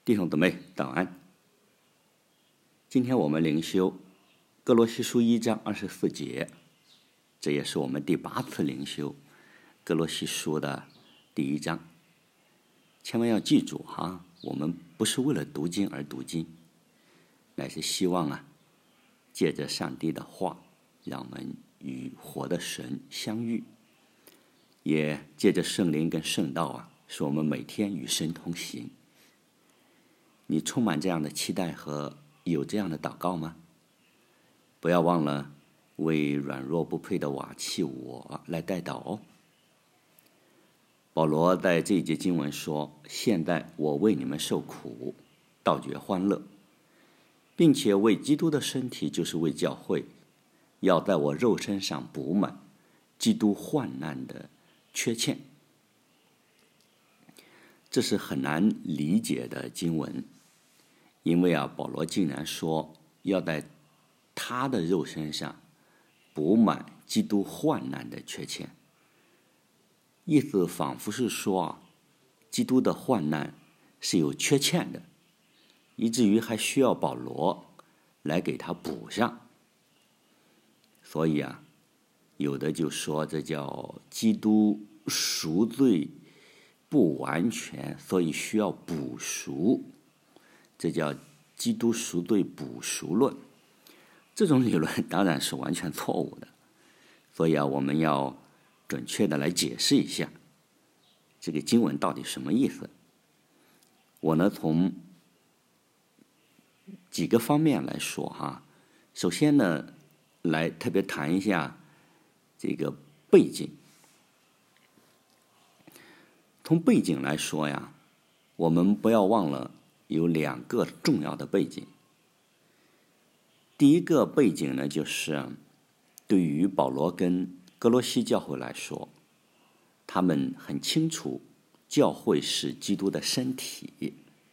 弟兄姊妹早安。今天我们灵修歌罗西书1章24节，这也是我们第8次灵修歌罗西书的第1章。千万要记住哈，我们不是为了读经而读经，乃是希望借着上帝的话，让我们与活的神相遇，也借着圣灵跟圣道使我们每天与神同行。你充满这样的期待和有这样的祷告吗？不要忘了为软弱不配的瓦器我来代祷哦。保罗在这一节经文说，现在我为你们受苦，倒觉欢乐，并且为基督的身体，就是为教会，要在我肉身上补满基督患难的缺欠。这是很难理解的经文，因为保罗竟然说要在他的肉身上补满基督患难的缺欠，意思仿佛是说基督的患难是有缺欠的，以至于还需要保罗来给他补上。所以有的就说这叫基督赎罪不完全，所以需要补赎，这叫基督赎罪补赎论。这种理论当然是完全错误的，所以我们要准确的来解释一下这个经文到底什么意思。我从几个方面来说首先来特别谈一下这个背景。从背景来说我们不要忘了有2个重要的背景。第一个背景呢，就是对于保罗跟歌罗西教会来说，他们很清楚教会是基督的身体。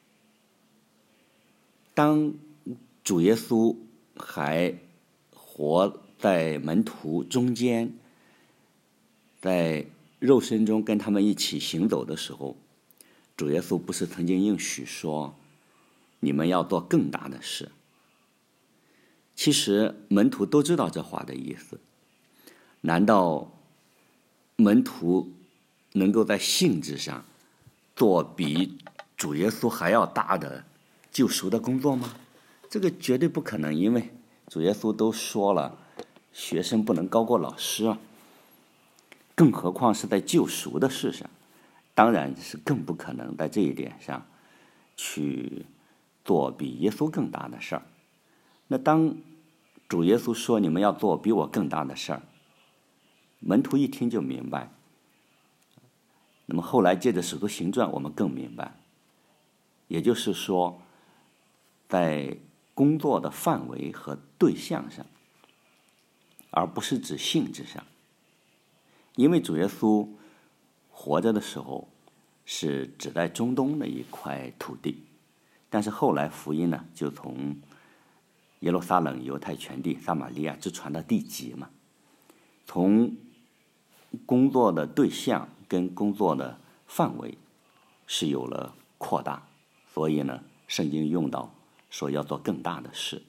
当主耶稣还活在门徒中间，在肉身中跟他们一起行走的时候，主耶稣不是曾经应许说，你们要做更大的事。其实门徒都知道这话的意思，难道门徒能够在性质上做比主耶稣还要大的救赎的工作吗？这个绝对不可能，因为主耶稣都说了，学生不能高过老师更何况是在救赎的事上，当然是更不可能在这一点上去做比耶稣更大的事儿。那当主耶稣说你们要做比我更大的事儿，门徒一听就明白。那么后来借着使徒行传我们更明白，也就是说在工作的范围和对象上，而不是指性质上。因为主耶稣活着的时候是指在中东的一块土地，但是后来福音呢，就从耶路撒冷、犹太全地、撒玛利亚直传到地极嘛。从工作的对象跟工作的范围是有了扩大，所以呢，圣经用到说要做更大的事。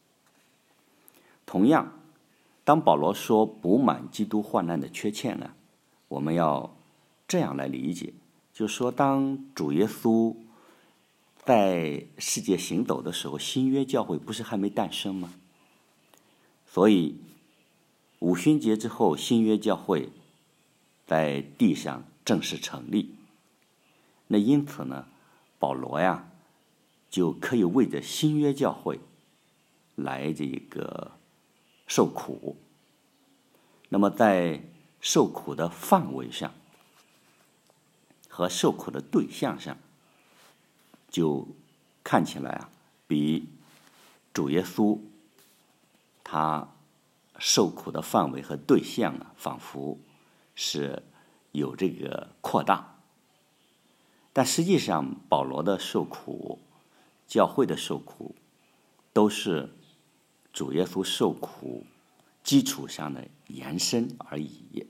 同样，当保罗说补满基督患难的缺欠我们要这样来理解，就是说当主耶稣在世界行走的时候，新约教会不是还没诞生吗？所以五旬节之后，新约教会在地上正式成立。那因此呢，保罗就可以为着新约教会来这个受苦。那么在受苦的范围上和受苦的对象上，就看起来比主耶稣他受苦的范围和对象仿佛是有这个扩大。但实际上保罗的受苦，教会的受苦，都是主耶稣受苦基础上的延伸而已。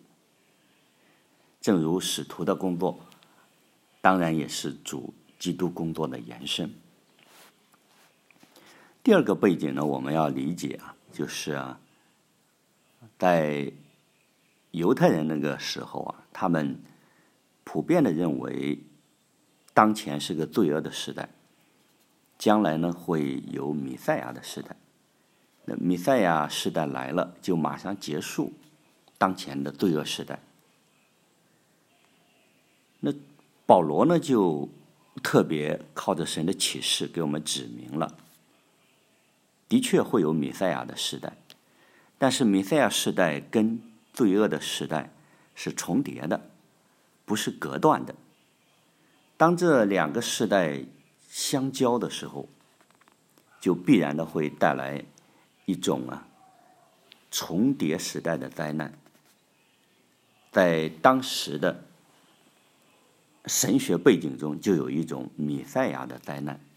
正如使徒的工作当然也是主基督工作的延伸。 第二个背景呢，我们要理解就是在犹太人那个时候他们普遍的认为，当前是个罪恶的时代，将来呢会有弥赛亚的时代。那弥赛亚时代来了，就马上结束当前的罪恶时代。那保罗呢，就特别靠着神的启示给我们指明了，的确会有弥赛亚的时代，但是弥赛亚时代跟罪恶的时代是重叠的，不是隔断的。当这两个时代相交的时候，就必然的会带来一种重叠时代的灾难。在当时的神学背景中，就有一种弥赛亚的灾难，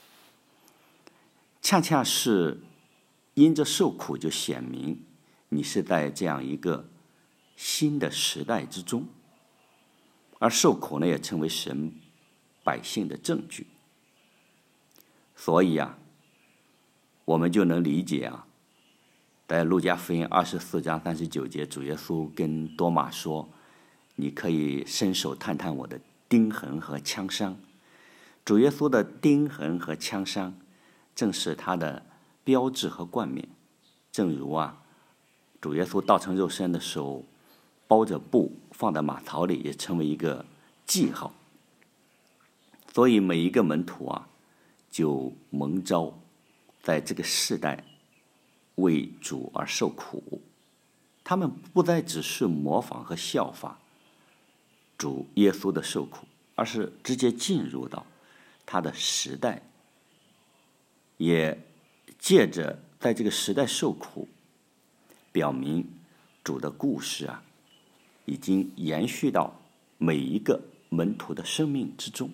恰恰是因着受苦就显明你是在这样一个新的时代之中，而受苦呢也成为神百姓的证据。所以我们就能理解在路加福音24章39节，主耶稣跟多马说，你可以伸手探探我的钉痕和枪伤。主耶稣的钉痕和枪伤正是他的标志和冠冕，正如主耶稣道成肉身的时候，包着布放在马槽里，也成为一个记号。所以每一个门徒就蒙召在这个世代为主而受苦。他们不再只是模仿和效法主耶稣的受苦，而是直接进入到他的时代，也借着在这个时代受苦，表明主的故事已经延续到每一个门徒的生命之中。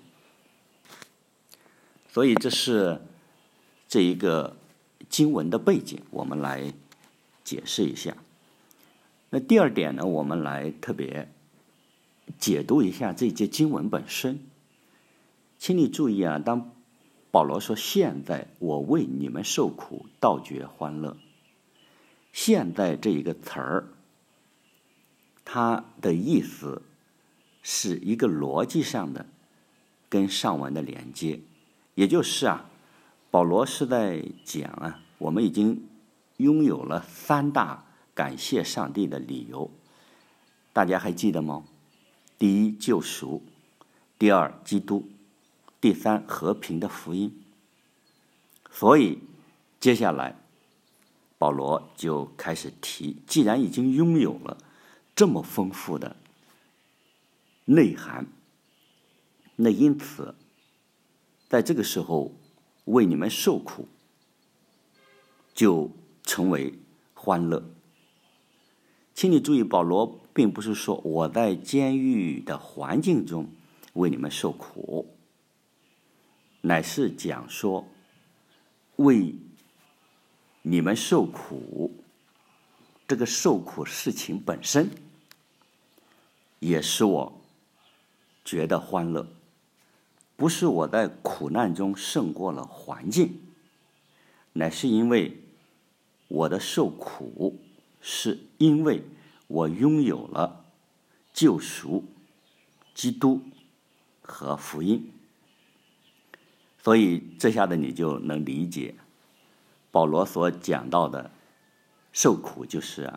所以这是这一个经文的背景，我们来解释一下。那第二点呢，我们来特别解读一下这节经文本身。请你注意当保罗说现在我为你们受苦，倒觉欢乐，现在这一个词儿，它的意思是一个逻辑上的跟上文的连接。也就是保罗是在讲我们已经拥有了3大感谢上帝的理由，大家还记得吗？第一，救赎；第二，基督；第三，和平的福音。所以接下来保罗就开始提，既然已经拥有了这么丰富的内涵，那因此在这个时候为你们受苦就成为欢乐。请你注意，保罗并不是说我在监狱的环境中为你们受苦，乃是讲说为你们受苦，这个受苦事情本身也使我觉得欢乐。不是我在苦难中胜过了环境，乃是因为我的受苦是因为我拥有了救赎、基督和福音。所以这下子你就能理解保罗所讲到的受苦，就是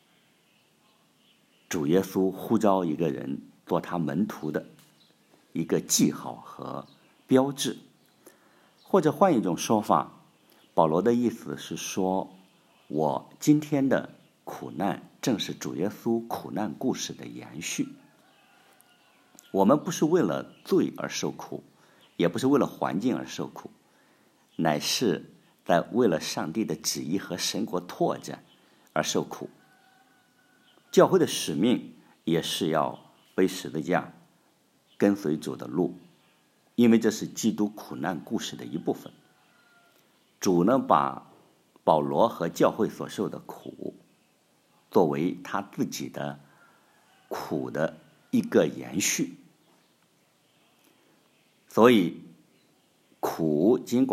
主耶稣呼召一个人做他门徒的一个记号和标志。或者换一种说法，保罗的意思是说，我今天的苦难正是主耶稣苦难故事的延续。我们不是为了罪而受苦，也不是为了环境而受苦，乃是在为了上帝的旨意和神国拓展而受苦。教会的使命也是要背十字架，跟随主的路，因为这是基督苦难故事的一部分。主呢，把保罗和教会所受的苦作为他自己的苦的一个延续。所以苦尽管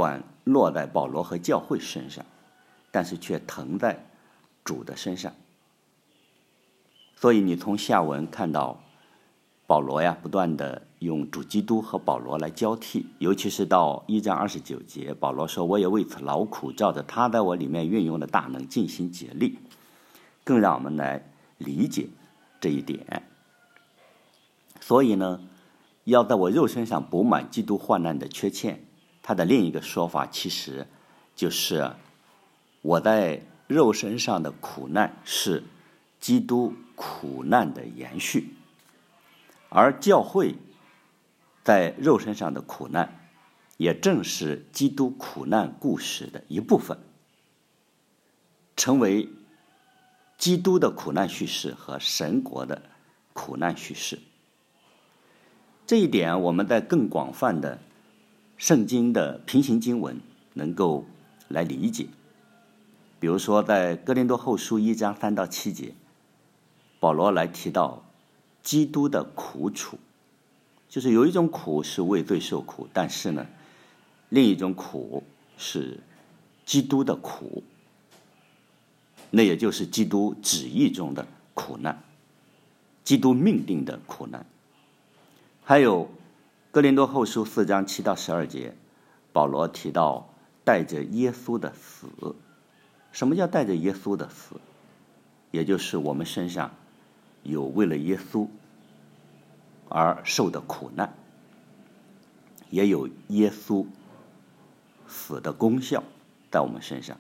落在保罗和教会身上，但是却腾在主的身上。所以你从下文看到保罗呀，不断的用主基督和保罗来交替，尤其是到1章29节，保罗说：“我也为此劳苦，照着他在我里面运用的大能尽心竭力。”更让我们来理解这一点。所以呢，要在我肉身上补满基督患难的缺欠，他的另一个说法其实就是我在肉身上的苦难是基督苦难的延续，而教会在肉身上的苦难也正是基督苦难故事的一部分，成为基督的苦难叙事和神国的苦难叙事。这一点我们在更广泛的圣经的平行经文能够来理解。比如说在哥林多后书1章3到7节，保罗来提到基督的苦楚，就是有一种苦是为罪受苦，但是呢，另一种苦是基督的苦，那也就是基督旨意中的苦难，基督命定的苦难。还有哥林多后书4章7到12节，保罗提到带着耶稣的死。什么叫带着耶稣的死？也就是我们身上有为了耶稣而受的苦难，也有耶稣死的功效在我们身上。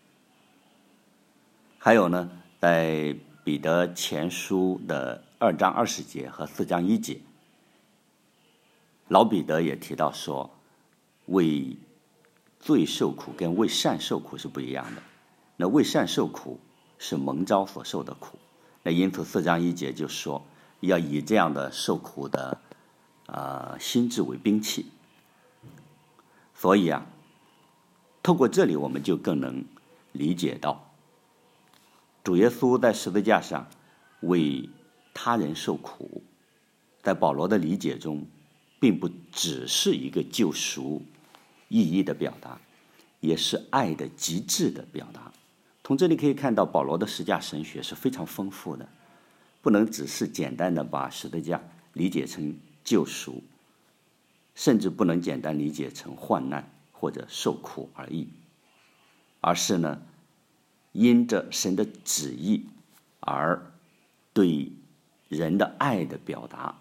还有呢，在彼得前书的2章20节和4章1节，老彼得也提到说，为罪受苦跟为善受苦是不一样的。那为善受苦是蒙召所受的苦，那因此4章1节就说要以这样的受苦的心志为兵器。所以啊，透过这里我们就更能理解到，主耶稣在十字架上为他人受苦，在保罗的理解中并不只是一个救赎意义的表达，也是爱的极致的表达。从这里可以看到，保罗的十架神学是非常丰富的，不能只是简单的把十字架理解成救赎，甚至不能简单理解成患难或者受苦而已，而是呢，因着神的旨意而对人的爱的表达，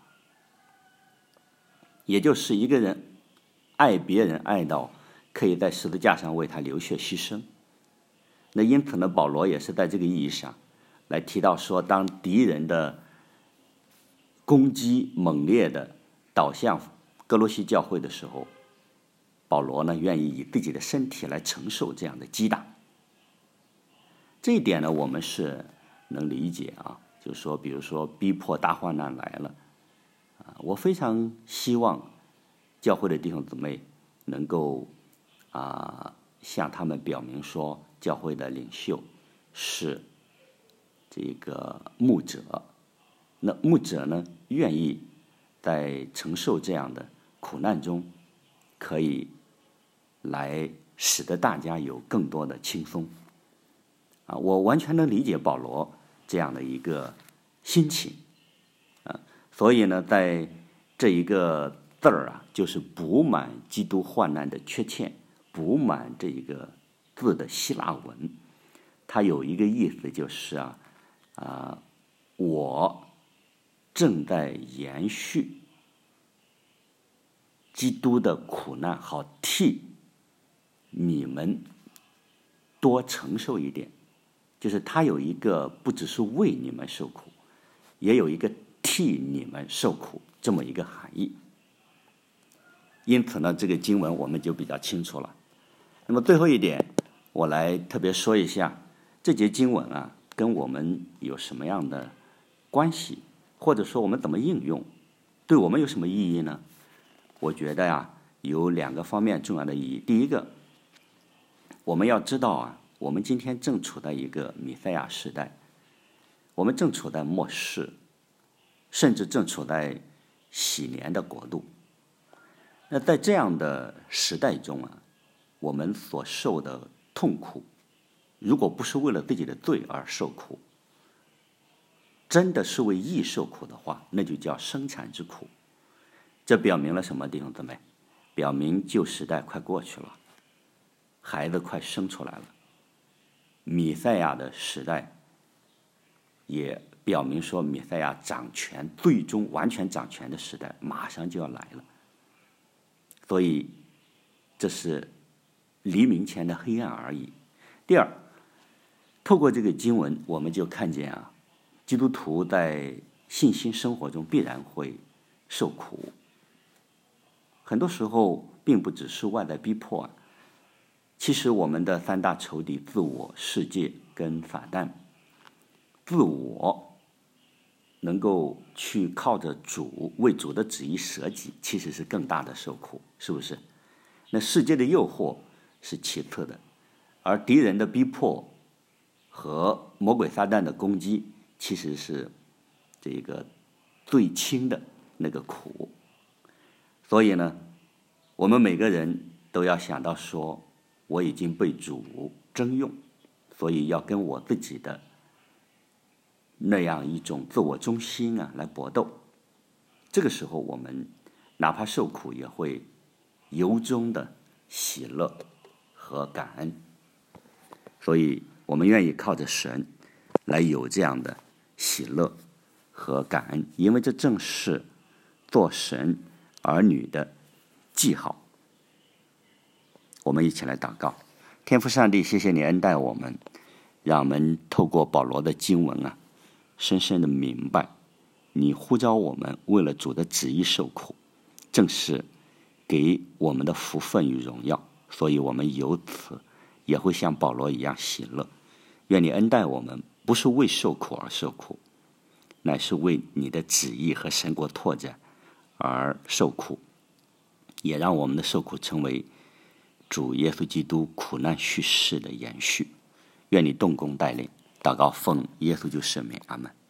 也就是一个人爱别人爱到可以在十字架上为他流血牺牲。那因此呢，保罗也是在这个意义上来提到说，当敌人的攻击猛烈的导向哥罗西教会的时候，保罗呢愿意以自己的身体来承受这样的击打。这一点呢，我们是能理解啊，就是说，比如说逼迫大患难来了，我非常希望教会的弟兄姊妹能够向他们表明说，教会的领袖是这个牧者，那牧者呢愿意在承受这样的苦难中，可以来使得大家有更多的轻松。我完全能理解保罗这样的一个心情。所以呢，在这一个字儿就是补满基督患难的缺欠，补满这一个字的希腊文，它有一个意思就是我正在延续基督的苦难，好替你们多承受一点，就是它有一个不只是为你们受苦，也有一个替你们受苦这么一个含义。因此呢，这个经文我们就比较清楚了。那么最后一点，我来特别说一下这节经文跟我们有什么样的关系，或者说我们怎么应用，对我们有什么意义呢？我觉得有2个方面重要的意义。第一个，我们要知道我们今天正处在一个弥赛亚时代，我们正处在末世，甚至正处在禧年的国度。那在这样的时代中我们所受的痛苦，如果不是为了自己的罪而受苦，真的是为义受苦的话，那就叫生产之苦。这表明了什么，弟兄姊妹？表明旧时代快过去了，孩子快生出来了，弥赛亚的时代也表明说，弥赛亚掌权，最终完全掌权的时代马上就要来了。所以这是黎明前的黑暗而已。第二，透过这个经文，我们就看见基督徒在信心生活中必然会受苦。很多时候并不只是外在逼迫其实我们的三大仇敌，自我、世界跟撒旦。自我能够去靠着主，为主的旨意舍己，其实是更大的受苦，是不是？那世界的诱惑是其次的，而敌人的逼迫和魔鬼撒旦的攻击，其实是这个最轻的那个苦。所以呢，我们每个人都要想到说，我已经被主征用，所以要跟我自己的那样一种自我中心来搏斗。这个时候我们哪怕受苦，也会由衷的喜乐和感恩。所以我们愿意靠着神来有这样的喜乐和感恩，因为这正是做神儿女的记号。我们一起来祷告。天父上帝，谢谢你恩待我们，让我们透过保罗的经文深深的明白，你呼召我们为了主的旨意受苦，正是给我们的福分与荣耀，所以我们由此也会像保罗一样喜乐。愿你恩待我们，不是为受苦而受苦，乃是为你的旨意和神国拓展而受苦，也让我们的受苦成为主耶稣基督苦难叙事的延续。愿你动工带领，祷告奉耶稣就赦免，阿们。